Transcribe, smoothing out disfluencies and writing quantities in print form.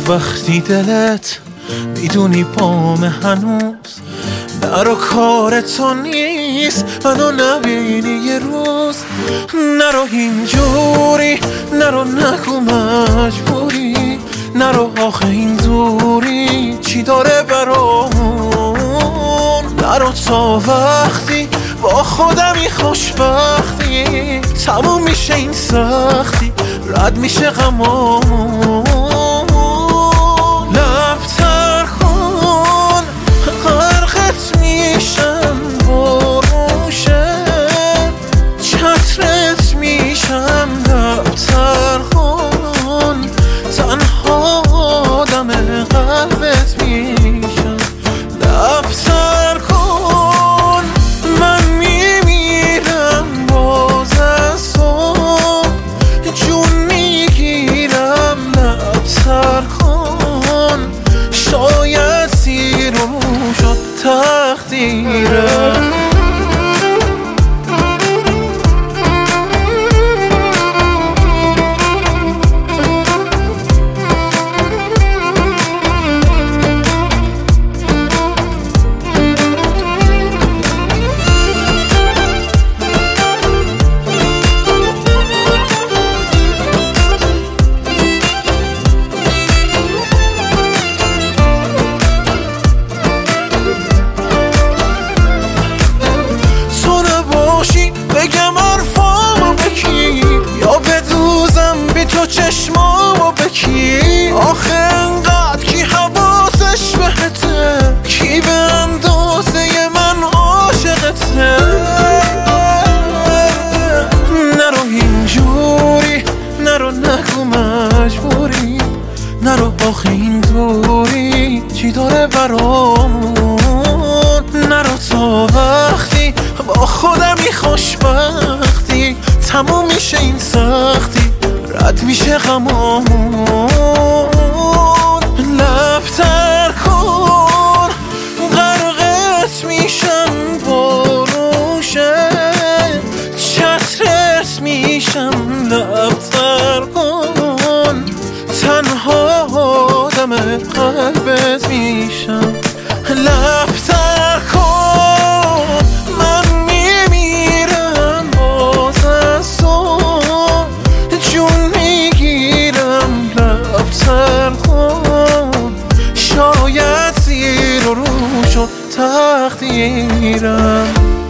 وقتی دلت میدونی پام هنوز در و کار تو نیست، منو نبینی یه روز. نرو اینجوری، نرو نگو مجبوری، نرو آخه این دوری چی داره برامون. نرو تا وقتی با خودمی خوشبختی تموم میشه این سختی، رد میشه غمامون. لبتر کن غرقت میشم بروشه، چترت میشم. لبتر کن تنها آدم قلبت میشم. لبتر کن من میمیرم باز از صبح جون میگیرم. لبتر کن شاید زیر و رو شد تقدیرم. بگم حرفامو بکی یا بدوزم بی تو چشمامو بکی. آخه انقدر کی حواسش بهته، کی به اندازه من عاشقته. نرو اینجوری، نرو نگو مجبوری، نرو آخه این دوری چی داره برامون. نرو تا وقتی با خودمی خوشبختی تموم میشه این سختی، رد میشه غمامون. لبتر کن غرقت میشم بروشه، چترت میشم. لبتر کن تنها آدم قلبت میشم. لبتر کن من میمیرم باز از صبح جون میگیرم. لبتر کن شاید زیر و رو شد تقدیرم.